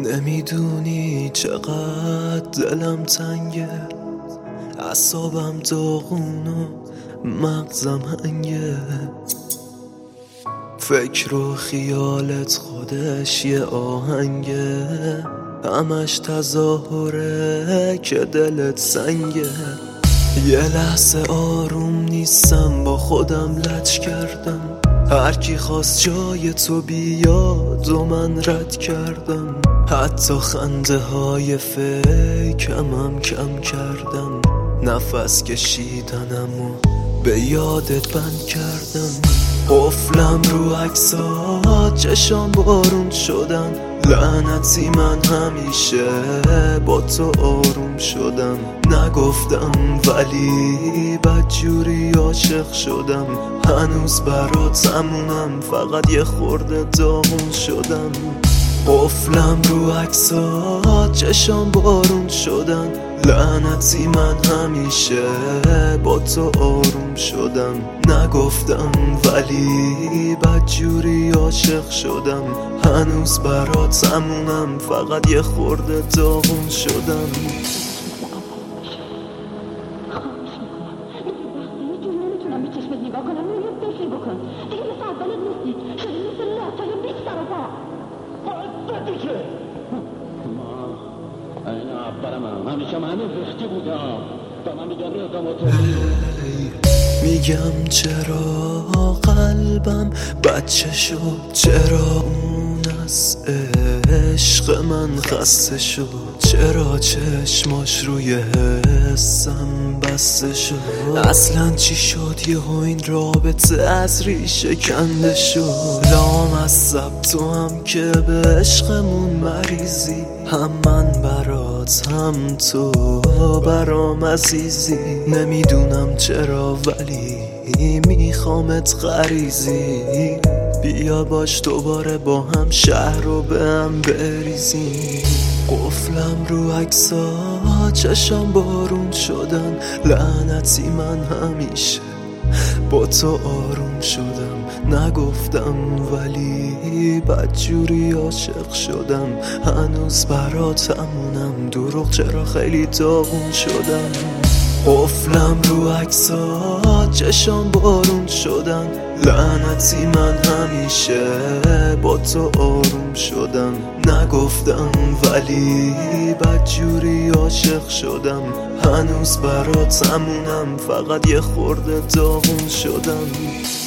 نمیدونی چقدر دلم تنگه، اعصابم داغون و مغزم هنگه. فکر و خیالت خودش یه آهنگه، همش تظاهره که دلت سنگه. یه لحظه آروم نیستم، با خودم لج کردم. هر کی خواست جای تو بیاد و من رد کردم. حتی خنده های فیکم هم کم کردم. نفس کشیدنم و به یادت بند کردم. قفلم رو عکسات، چشام بارون شدن. لعنتی من همیشه با تو آروم شدم. نگفتم ولی بدجوری عاشق شدم. هنوز براتمونم، فقط یه خورده داغون شدم. قفلم رو عکسات، چشام بارون شدن. لعنتی من همیشه با تو آروم شدم. نگفتم ولی بدجوری عاشق شدم. هنوز براتمونم، فقط یه خورده داغون شدم. میگم چرا قلبم بچه شد، چرا اون از عشق من خسته شد، چرا چشماش روی حسم بسته شد. اصلا چی شد یهو این رابطه از ریشه کنده شد. لامصب تو هم که به عشقمون مریضی، هم من برات هم تو برام عزیزی. نمیدونم چرا ولی میخوامت غریزی. بیا باش دوباره با هم شهر رو به هم بریزیم. قفلم رو عکسات، چشام بارون شدن. لعنتی من همیشه با تو آروم شدم. نگفتم ولی بدجوری عاشق شدم. هنوز براتمونم، دروغ چرا خیلی داغون شدم. قفلم رو عکسات، چشام بارون شدن. لعنتی من همیشه با تو آروم شدم. نگفتم ولی بدجوری عاشق شدم. هنوز براتمونم، فقط یه خورده داغون شدم.